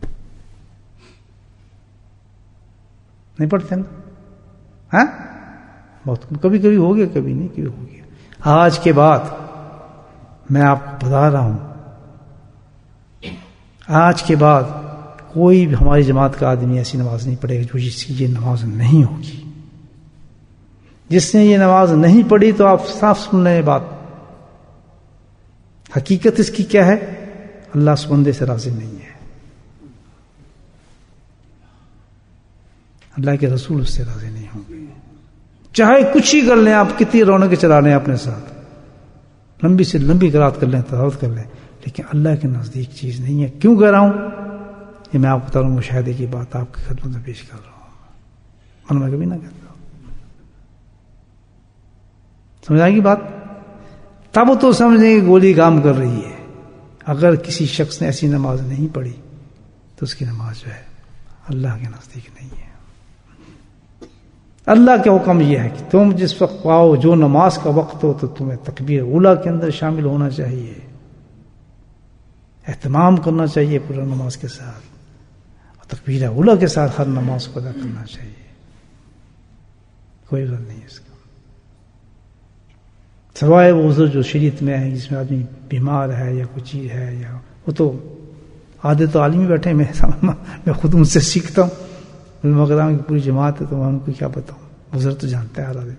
نہیں پڑھتے نا, ہاں بہت کبھی کبھی ہو گیا, کبھی نہیں کبھی ہو گیا. آج کے بعد میں آپ کو بتا رہا ہوں, آج کے بعد کوئی بھی ہماری جماعت کا آدمی ایسی نماز نہیں پڑھے گا جو جس کی یہ نماز نہیں ہوگی. جس نے یہ نماز نہیں پڑھی تو آپ صاف سن رہے ہیں بات. حقیقت اس کی کیا ہے؟ اللہ اس بندے سے راضی نہیں ہے, اللہ کے رسول اس سے راضی نہیں ہوں گے. چاہے کچھ ہی کر لیں آپ, کتنی رونقیں چلا رہے ہیں اپنے ساتھ, لمبی سے لمبی قرات کر لیں, تلاوت کر لیں, لیکن اللہ کے نزدیک چیز نہیں ہے. کیوں کہہ رہا ہوں یہ میں آپ کو بتا رہا ہوں, مشاہدے کی بات آپ کی خدمت میں پیش کر رہا ہوں, من میں کبھی نہ کہتا ہوں. سمجھ آئے گی بات؟ تب تو سمجھیں کہ گولی کام کر رہی ہے. اگر کسی شخص نے ایسی نماز نہیں پڑھی تو اس کی نماز جو ہے اللہ کے نزدیک نہیں ہے. اللہ کا حکم یہ ہے کہ تم جس وقت پاؤ, جو نماز کا وقت ہو, تو تمہیں تکبیر اولا کے اندر شامل ہونا چاہیے, اہتمام کرنا چاہیے پورا نماز کے ساتھ, اور تکبیر اولا کے ساتھ ہر نماز کو ادا کرنا چاہیے. کوئی غلط نہیں ہے اس کا, سوائے وہ عذر جو شریعت میں ہے, جس میں آدمی بیمار ہے یا کوئی چیز ہے, یا وہ تو آدھے تو عالمی بیٹھے, میں میں خود ان سے سیکھتا ہوں. علماء کرام کی پوری جماعت ہے تو میں ان کو کیا بتاؤں, عذر تو جانتا ہے ہر آدمی.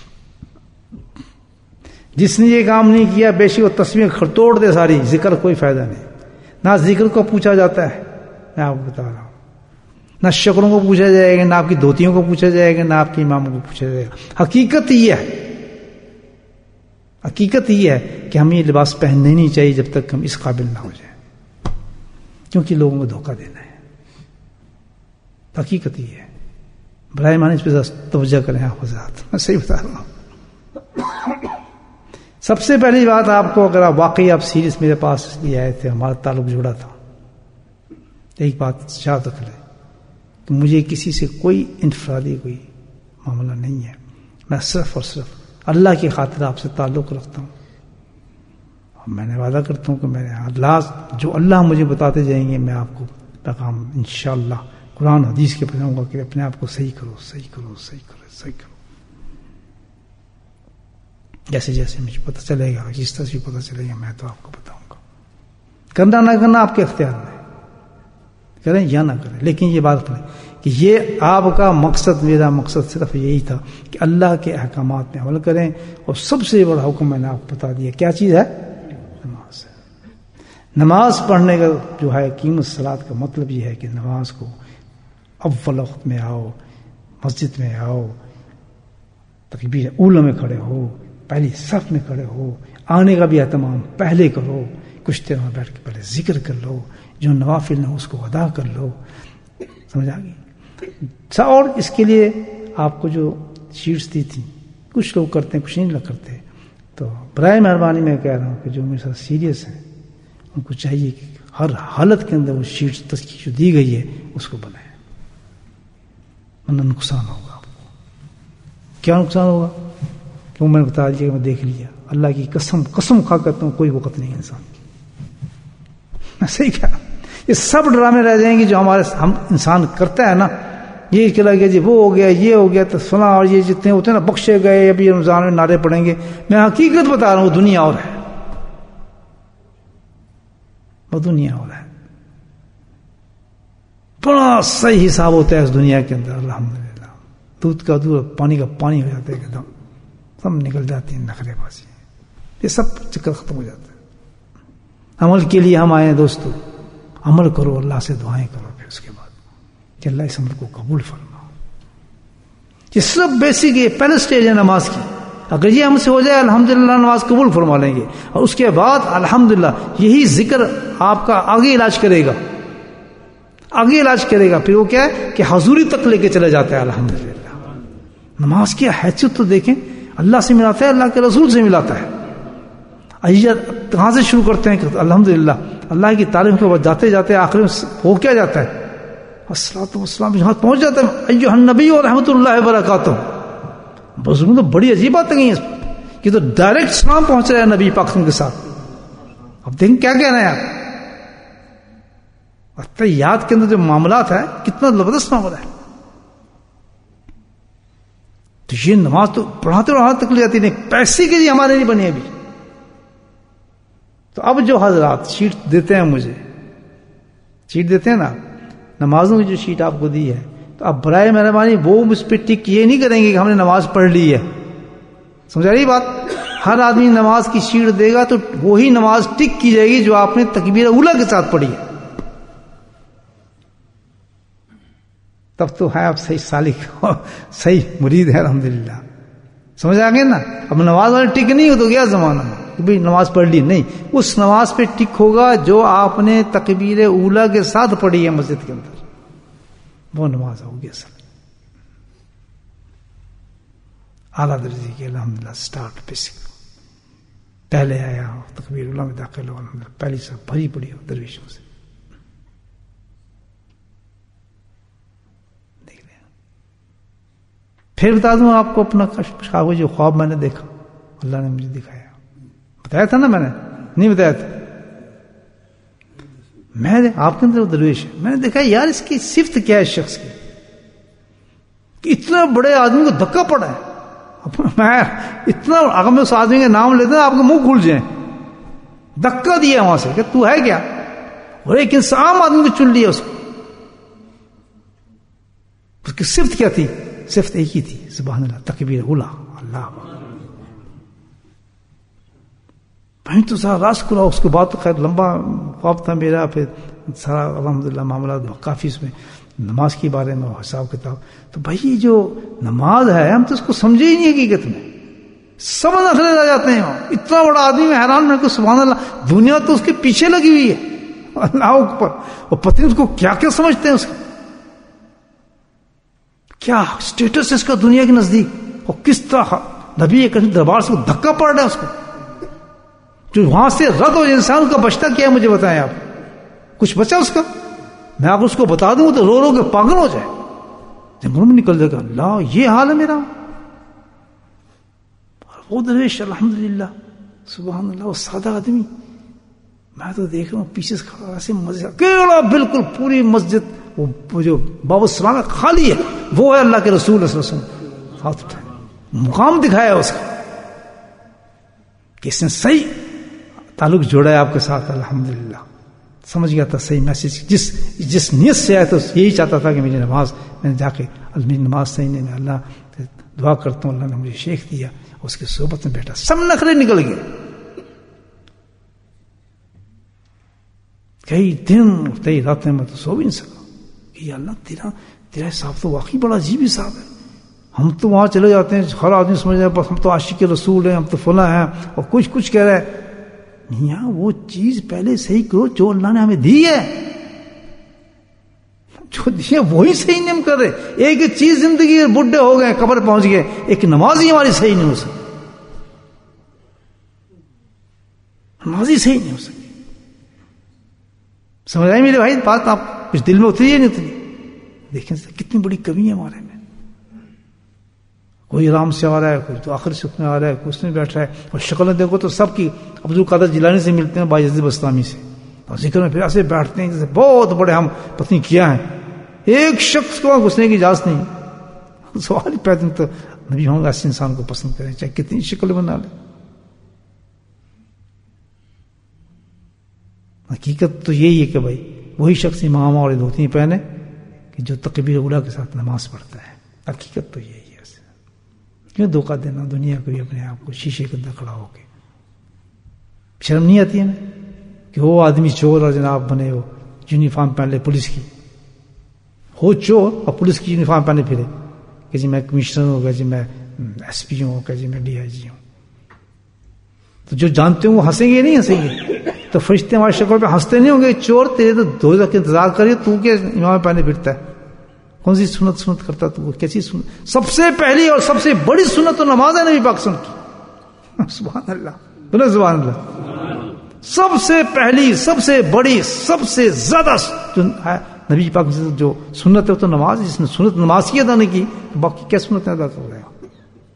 جس نے یہ کام نہیں کیا بے شک وہ تسبیح توڑ دے ساری, ذکر کوئی فائدہ نہیں. نہ ذکر کو پوچھا جاتا ہے, میں آپ کو بتا رہا ہوں, نہ شکروں کو پوچھا جائے گا, نہ آپ کی دھوتیوں کو پوچھا جائے گا, نہ آپ کے اماموں کو پوچھا جائے گا. حقیقت یہ ہے حقیقت یہ ہے کہ ہمیں یہ لباس پہننے نہیں چاہیے جب تک ہم اس قابل نہ ہو جائیں، کیونکہ لوگوں کو دھوکہ دینا ہے. حقیقت یہ ہے. برائے معنی اس پہ توجہ کریں آپ حضرات، میں صحیح بتا رہا ہوں. سب سے پہلی بات آپ کو، اگر آپ واقعی آپ سیریس میرے پاس لیے آئے تھے، ہمارا تعلق جڑا تھا، ایک بات یاد رکھ لیں کہ مجھے کسی سے کوئی انفرادی کوئی معاملہ نہیں ہے. میں صرف اور صرف اللہ کی خاطر آپ سے تعلق رکھتا ہوں. اور میں نے وعدہ کرتا ہوں کہ میں اللہ جو اللہ مجھے بتاتے جائیں گے میں آپ کو پیغام انشاءاللہ قرآن حدیث کے بتاؤں گا کہ اپنے آپ کو صحیح کرو صحیح کرو صحیح کرو صحیح کرو. جیسے جیسے مجھے پتہ چلے گا، جس طرح سے پتہ چلے گا میں تو آپ کو بتاؤں گا. کرنا نہ کرنا آپ کے اختیار میں، کریں یا نہ کریں. لیکن یہ بات کریں کہ یہ آپ کا مقصد، میرا مقصد صرف یہی تھا کہ اللہ کے احکامات میں عمل کریں. اور سب سے بڑا حکم میں نے آپ کو بتا دیا کیا چیز ہے؟ نماز ہے. نماز پڑھنے کا جو ہے قیمت صلاۃ کا مطلب یہ ہے کہ نماز کو اول وقت میں آؤ، مسجد میں آؤ، تکبیر اولی میں کھڑے ہو، پہلی صف میں کھڑے ہو، آنے کا بھی اہتمام پہلے کرو، کچھ دیر میں بیٹھ کے پہلے ذکر کر لو، جو نوافل ہیں اس کو ادا کر لو. سمجھ آ گئی؟ اور اس کے لیے آپ کو جو شیٹس دی تھی، کچھ لوگ کرتے ہیں کچھ نہیں لوگ کرتے. تو برائے مہربانی میں کہہ رہا ہوں کہ جو میرے ساتھ سیریس ہیں ان کو چاہیے کہ ہر حالت کے اندر وہ شیٹس تشکیل جو دی گئی ہے اس کو بنائیں، ورنہ نقصان ہوگا آپ کو. کیا نقصان ہوگا؟ کیوں میں نے بتا دیا کہ میں دیکھ لیا. اللہ کی قسم قسم کھا کرتا ہوں کوئی وقت نہیں انسان کی. میں صحیح کہہ رہا ہوں. یہ سب ڈرامے رہ جائیں گے جو ہمارے ہم انسان کرتا ہے نا. یہ چلا گیا جی، وہ ہو گیا، یہ ہو گیا، تو سنا، اور یہ جتنے ہوتے ہیں نا بخشے گئے، ابھی رمضان میں نعرے پڑیں گے. میں حقیقت بتا رہا ہوں، دنیا اور ہے، وہ دنیا اور ہے. بڑا صحیح حساب ہوتا ہے اس دنیا کے اندر الحمدللہ. دودھ کا دودھ، پانی کا پانی ہو جاتا ہے ایک دم، سب نکل جاتی ہیں نخرے بازی. یہ سب چکر ختم ہو جاتا ہے. عمل کے لیے ہم آئے ہیں دوستو، عمل کرو، اللہ سے دعائیں کرو، پھر اس کے بعد کہ اللہ اس عمل کو قبول فرما. یہ سب بیسک ہے، پہلے سٹیج ہے نماز کی. اگر یہ ہم سے ہو جائے الحمدللہ نماز قبول فرما لیں گے. اور اس کے بعد الحمدللہ یہی ذکر آپ کا آگے علاج کرے گا، آگے علاج کرے گا. پھر وہ کیا ہے کہ حضوری تک لے کے چلا جاتا ہے. الحمدللہ نماز کی حیثیت تو دیکھیں، اللہ سے ملاتا ہے، اللہ کے رسول سے ملاتا ہے. کہاں سے شروع کرتے ہیں کہ الحمدللہ اللہ کی تعریف کے بعد جاتے جاتے آخر میں ہو کیا جاتا ہے؟ الصلاۃ والسلام یہاں پہنچ جاتا ہے، ایھا النبی و رحمۃ اللہ وبرکاتہ. بزرگوں تو بڑی عجیب بات ہے کہ تو ڈائریکٹ سلام پہنچ رہا ہے نبی پاک کے ساتھ. اب دیکھیں کیا کہہ رہے ہیں آپ. یاد کے اندر جو معاملات ہے کتنا زبردست معاملہ ہے. تو یہ نماز تو پڑھاتے پڑھاتے تک لے جاتی نہیں، پیسے کے لیے ہمارے نہیں بنے ابھی. تو اب جو حضرات شیٹ دیتے ہیں، مجھے شیٹ دیتے ہیں نا نمازوں کی جو شیٹ آپ کو دی ہے، تو اب برائے مہربانی وہ اس پہ ٹک یہ نہیں کریں گے کہ ہم نے نماز پڑھ لی ہے. سمجھا رہی بات؟ ہر آدمی نماز کی شیٹ دے گا تو وہی نماز ٹک کی جائے گی جو آپ نے تکبیر اولیٰ کے ساتھ پڑھی ہے. تب تو ہے آپ صحیح سالک، صحیح مرید ہے الحمدللہ. سمجھ آ گئے نا؟ اب نماز والے ٹک نہیں ہو تو گیا زمانہ میں کہ بھائی نماز پڑھ لی. نہیں، اس نماز پہ ٹک ہوگا جو آپ نے تکبیر اولیٰ کے ساتھ پڑھی ہے مسجد کے اندر، وہ نماز ہوگی اصل اعلیٰ درجے کی. الحمدللہ اسٹارٹ بیسک پہلے آیا ہو، تکبیر اولیٰ میں داخل ہو، الحمدللہ پہلی سب بھری پڑی ہو درویشوں سے. پھر بتا دوں آپ کو اپنا کاغذ جو خواب میں نے دیکھا، اللہ نے مجھے دکھایا. بتایا تھا نا میں نے؟ نہیں بتایا تھا؟ میں آپ کے اندر درویش ہے. میں نے دیکھا یار اس کی صفت کیا ہے اس شخص کی کہ اتنا بڑے آدمی کو دھکا پڑا ہے. میں اتنا اگر میں اس آدمی کا نام لیتا آپ کے منہ کھل جائیں. دھکا دیا وہاں سے کہ تو ہے کیا، اور ایک انسان آدمی کو چن لیا. اس کو اس کی صفت کیا تھی؟ صفت ایک ہی تھی، سبحان اللہ، تکبیر اولیٰ. اللہ بھائی تو سارا راس کھلا. اس کے بعد تو خیر لمبا خواب تھا میرا، پھر سارا الحمدللہ معاملات کافی اس میں نماز کے بارے میں حساب کتاب. تو بھائی جو نماز ہے ہم تو اس کو سمجھے ہی نہیں حقیقت میں. سب نخرے رہ جاتے ہیں. اتنا بڑا آدمی میں حیران میں کہ سبحان اللہ دنیا تو اس کے پیچھے لگی ہوئی ہے اللہ اوپر, اور پتہ نہیں اس کو کیا کیا سمجھتے ہیں, اس کا کیا اسٹیٹس ہے اس کا دنیا کے نزدیک, اور کس طرح نبی کریم دربار سے دھکا پڑ رہا ہے اس کو, جو وہاں سے رد ہو انسان کا بچتا کیا ہے مجھے بتائیں آپ, کچھ بچا اس کا؟ میں اگر اس کو بتا دوں تو رو رو کے پاگل ہو جائے, جنگلوں میں نکل جائے گا. اللہ یہ حال ہے میرا, وہ درویش الحمدللہ سبحان اللہ, وہ سادہ آدمی, میں تو دیکھ رہا ہوں پیچھے سے کھڑا ایسے مزے اکیلا بالکل پوری مسجد, وہ جو باب السلام خالی ہے, وہ ہے اللہ کے رسول صلی اللہ علیہ وسلم, ہاتھ اٹھائے مقام دکھایا اس کا کہ اس نے صحیح تعلق جوڑا ہے آپ کے ساتھ. الحمدللہ سمجھ گیا تھا صحیح میسج, جس جس نیت سے آیا تو یہی چاہتا تھا کہ میری نماز, میں نے جا کے میری نماز صحیح نہیں, میں اللہ دعا کرتا ہوں اللہ نے مجھے شیخ دیا, اس کی صحبت میں بیٹھا, سب نخرے نکل گئے. کئی دن کئی راتیں میں تو سو بھی نہیں سکا کہ اللہ تیرا تیرا حساب تو واقعی بڑا عجیب حساب ہے. ہم تو وہاں چلے جاتے ہیں, ہر آدمی سمجھ رہے ہیں بس ہم تو عاشق رسول ہیں, ہم تو فلاں ہیں, اور کچھ کچھ کہہ رہے ہیں. میاں وہ چیز پہلے صحیح کرو جو اللہ نے ہمیں دی ہے, جو دی ہے وہی صحیح نہیں ہم کر رہے. ایک ایک چیز زندگی بڈھے ہو گئے, قبر پہنچ گئے, ایک نماز ہی ہماری صحیح نہیں ہو سکی, نماز ہی صحیح نہیں ہو سکی. سمجھ آئی میرے بھائی بات؟ آپ کچھ دل میں اتری ہے نہیں اتری؟ دیکھیں کتنی بڑی کمی ہے ہمارے میں. کوئی آرام سے آ رہا ہے, کوئی تو آخر سکھ میں آ رہا ہے, کوئی اس میں بیٹھ رہا ہے, اور شکلیں دیکھو تو سب کی عبد القادر جیلانی سے ملتے ہیں, بایزید بستامی سے, اور ذکر میں پھر ایسے بیٹھتے ہیں جیسے بہت بڑے ہم پتنی کیا ہیں. ایک شخص کو وہاں گھسنے کی اجازت نہیں. سوال ہی پیدا تو نبی ہوں گے ایسے انسان کو پسند کریں چاہے کتنی شکل بنا لے. حقیقت تو یہی ہے کہ بھائی وہی شخص امامہ اور دھوتی پہنے کہ جو تکبیر اولیٰ کے ساتھ نماز پڑھتا ہے. حقیقت تو یہی ہے. کیوں دھوکہ دینا دنیا کو بھی اپنے آپ کو شیشے کے اندر کھڑا ہو کے؟ شرم نہیں آتی ہے نا کہ وہ آدمی چور اور جناب بنے ہو, یونیفارم پہن لے پولیس کی, ہو چور اور پولیس کی یونیفارم پہنے پھرے کہ جی میں کمشنر ہوں گا, جی میں ایس پی ہوں, کہ جی میں ڈی آئی جی ہوں. تو جو جانتے ہوں وہ ہنسیں گے نہیں ہنسیں گے؟ تو فرشتے ہماری شکل پہ ہنستے نہیں ہوں گے, چور تیرے تو دو تک انتظار کریے, تو کیا امام پہنے پھرتا ہے, کون سی سنت سنت کرتا تو وہ کیسی سنت؟ سب سے پہلی اور سب سے بڑی سنت تو نماز ہے نبی پاک صلی اللہ علیہ وسلم کی. سبحان اللہ, بولے سبحان اللہ. سب سے پہلی, سب سے بڑی, سب سے زیادہ جو ہے نبی پاک جو سنت ہے وہ تو نماز. جس نے سنت نماز کی ادا نہیں کی تو باقی کیا سنتیں ادا کر رہے ہیں؟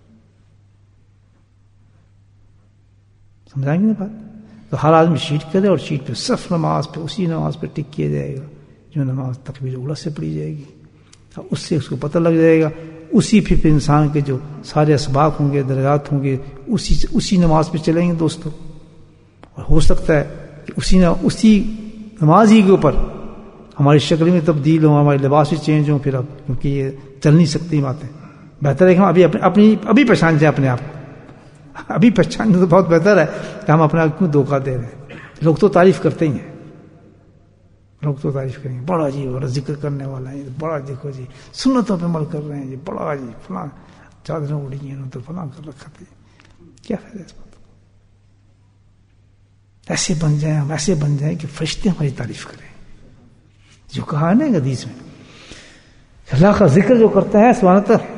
سمجھائیں گے بات؟ تو ہر آدمی شیٹ کرے, اور شیٹ پہ صرف نماز پہ, اسی نماز پہ ٹک کیا جائے گا جو نماز تکبیر اولیٰ سے پڑھی جائے گی. اس سے اس کو پتہ لگ جائے گا. اسی پھر انسان کے جو سارے اسباق ہوں گے, درجات ہوں گے, اسی سے اسی نماز پہ چلیں گے دوستوں. اور ہو سکتا ہے کہ اسی اسی نماز ہی کے اوپر ہماری شکل میں تبدیل ہو, ہمارے لباس بھی چینج ہوں پھر اب, کیونکہ یہ چل نہیں سکتی باتیں. بہتر ہے کہ ہم ابھی اپنی اپنی ابھی پہچان جائیں اپنے آپ کو. ابھی پہچاننا تو بہت بہتر ہے کہ ہم اپنے آپ کو دھوکہ دے رہے ہیں. لوگ تو تعریف کرتے ہی ہیں, لوگ تو تعریف کریں گے, بڑا جی بڑا ذکر کرنے والا ہے, بڑا دیکھو جی سنتوں پہ عمل کر رہے ہیں جی, بڑا جی فلاں چادریں اڑی ہیں انہوں تو فلاں کر رکھا تھے. کیا فائدہ اس بات؟ ایسے بن جائیں ہم, ایسے بن جائیں کہ فرشتے ہماری تعریف کریں. جو کہا ہے نا حدیث میں, اللہ کا ذکر جو کرتا ہے سبحانہ اللہ,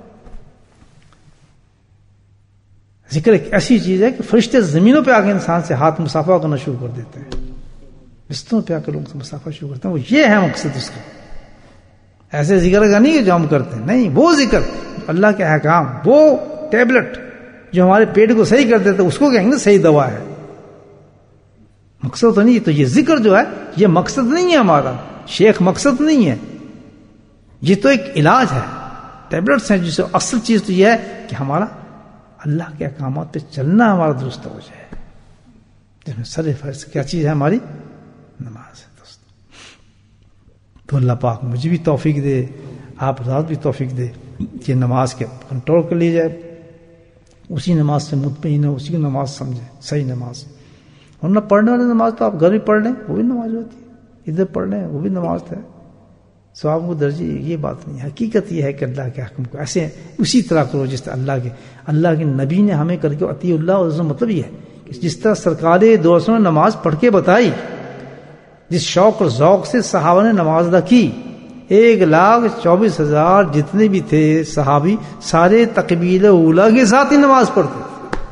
ذکر ایک ایسی چیز ہے کہ فرشتے زمینوں پہ آ کے انسان سے ہاتھ مصافحہ کرنا شروع کر دیتے ہیں, بستروں پہ آ کے لوگ سے مصافحہ شروع کرتے ہیں. وہ یہ ہے مقصد اس کا. ایسے ذکر کا نہیں ہے جو ہم کرتے ہیں, نہیں, وہ ذکر اللہ کے احکام, وہ ٹیبلٹ جو ہمارے پیٹ کو صحیح کر دیتے, اس کو کہیں گے صحیح دوا ہے. مقصد تو نہیں. تو یہ ذکر جو ہے یہ مقصد نہیں ہے ہمارا, شیخ مقصد نہیں ہے, یہ تو ایک علاج ہے, ٹیبلٹس ہیں. جسے اصل چیز تو یہ ہے کہ ہمارا اللہ کے احکامات پہ چلنا ہمارا درست ہو جائے, جس میں سر فرض کیا چیز ہے ہماری نماز ہے دوست. تو اللہ پاک مجھے بھی توفیق دے, آپ حضرات بھی توفیق دے کہ نماز کے کنٹرول کر لی جائے, اسی نماز سے مطمئن ہو, اسی کی نماز سمجھے صحیح نماز. ورنہ پڑھنے والی نماز تو آپ گھر میں پڑھ لیں وہ بھی نماز ہوتی ہے, ادھر پڑھ لیں وہ بھی نماز ہے. ثواب کو درجے یہ بات نہیں. حقیقت یہ ہے کہ اللہ کے حکم کو ایسے اسی طرح کرو جس طرح اللہ کے اللہ کے نبی نے ہمیں کر کے اطیع اللہ اور رسول. مطلب یہ ہے کہ جس طرح سرکار دو رسول نے نماز پڑھ کے بتائی، جس شوق اور ذوق سے صحابہ نے نماز ادا کی، ایک لاکھ چوبیس ہزار جتنے بھی تھے صحابی سارے تکبیر اولیٰ کے ساتھ ہی نماز پڑھتے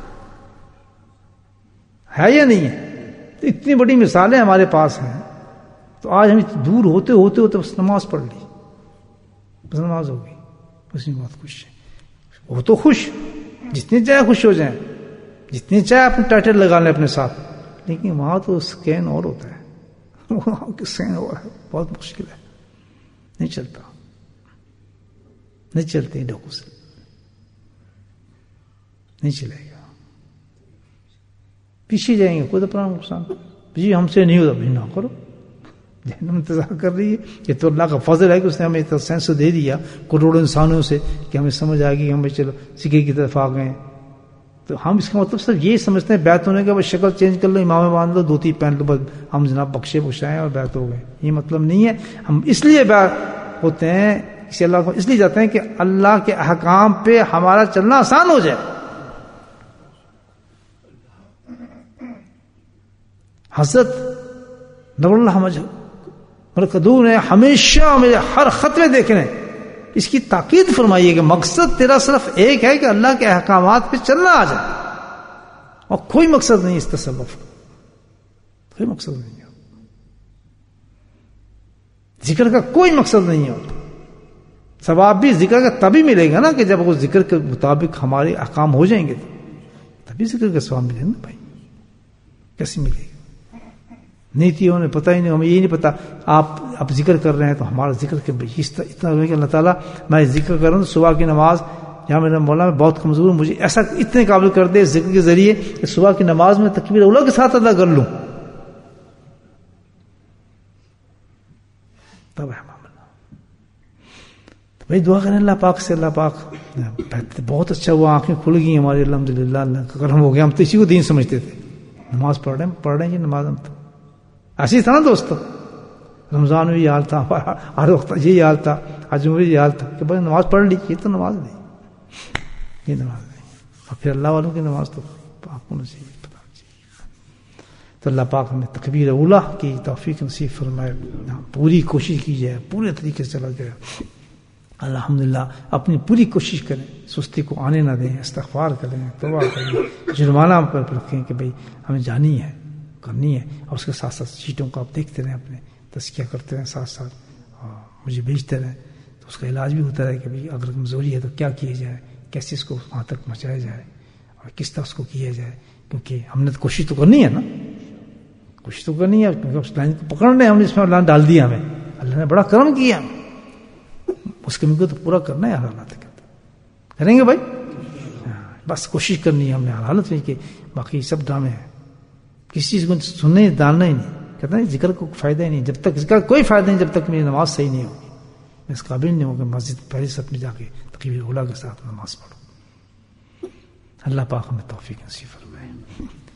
ہے یا نہیں ہے؟ تو اتنی بڑی مثالیں ہمارے پاس ہیں. تو آج ہم دور ہوتے ہوتے ہوتے بس نماز پڑھ لی، بس نماز ہوگی، بس میں بہت خوش ہے. وہ تو خوش جتنے چاہے خوش ہو جائیں، جتنے چاہے اپنے ٹائٹل لگا لیں اپنے ساتھ، لیکن وہاں تو اسکین اور ہوتا ہے، وہاں اسکین اور ہے، بہت مشکل ہے، نہیں چلتا، نہیں چلتے ڈاکو سے نہیں چلے گا. پیچھے جائیں گے خود اپنا نقصان. جی ہم سے نہیں ہوتا، بھی نہ کرو، جہنم انتظار کر رہی ہے. یہ تو اللہ کا فضل ہے کہ اس نے ہمیں اتنا سینس دے دیا کروڑوں انسانوں سے کہ ہمیں سمجھ آ گئی کہ ہمیں چلو سکے کی طرف آ گئے. تو ہم اس کا مطلب صرف یہ سمجھتے ہیں بیعت ہونے کا بس شکل چینج کر لو، امام باندھ لو، دھوتی پہن لو، بس ہم جناب بخشے بخشائیں اور بیعت ہو گئے. یہ مطلب نہیں ہے. ہم اس لیے بیعت ہوتے ہیں کسی اللہ کو اس لیے جاتے ہیں کہ اللہ کے احکام پہ ہمارا چلنا آسان ہو جائے. حضرت نور اللہ مرکدو نے ہمیشہ میرے ہر خط میں دیکھنے اس کی تاکید فرمائی ہے کہ مقصد تیرا صرف ایک ہے کہ اللہ کے احکامات پہ چلنا آ جائے، اور کوئی مقصد نہیں اس تصوف کا، کوئی مقصد نہیں ہے. ذکر کا کوئی مقصد نہیں ہے. ثواب بھی ذکر کا تبھی ملے گا نا کہ جب وہ ذکر کے مطابق ہمارے احکام ہو جائیں گے، تبھی ذکر کا ثواب ملے گا نا بھائی. کیسے ملے گا؟ نیتی ہونے پتہ ہی نہیں، ہمیں یہ نہیں پتا. آپ اب ذکر کر رہے ہیں تو ہمارا ذکر کے اتنا کہ اللہ تعالیٰ میں ذکر کر رہا ہوں صبح کی نماز جہاں میرا مولا میں بہت کمزور ہوں، مجھے ایسا اتنے قابل کر دے ذکر کے ذریعے کہ صبح کی نماز میں تکبیر اولیٰ کے ساتھ ادا کر لوں. تب ہے معاملہ. بھائی دعا کریں اللہ پاک سے، اللہ پاک بہت اچھا ہوا، آنکھیں کھل گئی ہماری الحمدللہ، اللہ کا کرم ہو گیا. ہم تو اسی کو دین سمجھتے تھے، نماز پڑھ رہے ہیں پڑھ رہے ہیں جی نماز. ہم تو ایسے ہی تھا نا دوستو، رمضان میں یہ حال تھا، ہر وقت یہی حال تھا، حج میں یہ حال تھا کہ بھائی نماز پڑھ لی. یہ تو نماز نہیں، یہ نماز نہیں. اور پھر اللہ والوں کی نماز تو آپ کو نصیب پتا چاہیے. تو اللہ پاک ہمیں تکبیر اولیٰ کی توفیق نصیب فرمائے. پوری کوشش کی جائے، پورے طریقے سے چلا جائے. الحمدللہ اپنی پوری کوشش کریں، سستی کو آنے نہ دیں، استغفار کریں، توبہ کریں، جرمانہ پر رکھیں کہ بھائی ہمیں جانی ہے، کرنی ہے. اور اس کے ساتھ ساتھ چیٹوں کو آپ دیکھتے رہیں، اپنے تزکیہ کرتے رہیں ساتھ ساتھ، اور مجھے بھیجتے رہیں. تو اس کا علاج بھی ہوتا رہے کہ بھائی اگر کمزوری ہے تو کیا کیا جائے، کیسے اس کو وہاں تک پہنچایا جائے اور کس طرح اس کو کیا جائے. کیونکہ ہم نے تو کوشش تو کرنی ہے نا، کوشش تو کرنی ہے، کیونکہ اس لائن کو پکڑنے ہم نے اس میں اللہ نے ڈال دیا. ہمیں اللہ نے بڑا کرم کیا، اس کمی کو تو پورا کرنا ہے ہر حالت کے اندر. کریں گے بھائی، بس کوشش کرنی ہے ہم نے ہر حالت میں. کہ باقی سب ڈرامے ہیں، کسی چیز کو سننے ڈالنا ہی نہیں. کہتا ہے ذکر کو فائدہ ہی نہیں، جب تک ذکر کوئی فائدہ نہیں جب تک میری نماز صحیح نہیں ہوگی. میں اس قابل نہیں ہوں کہ مسجد پہلے سے اپنے جا کے تقریباً اولیٰ کے ساتھ نماز پڑھوں. اللہ پاک ہمیں توفیق نصیب فرمائے.